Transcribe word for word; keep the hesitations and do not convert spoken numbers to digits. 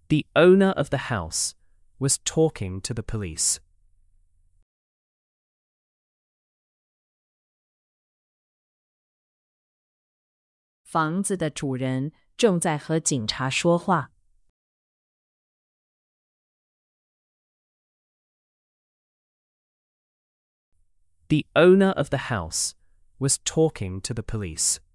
The owner of the house was talking to the police. 房子的主人正在和警察说话。 The owner of the house was talking to the police.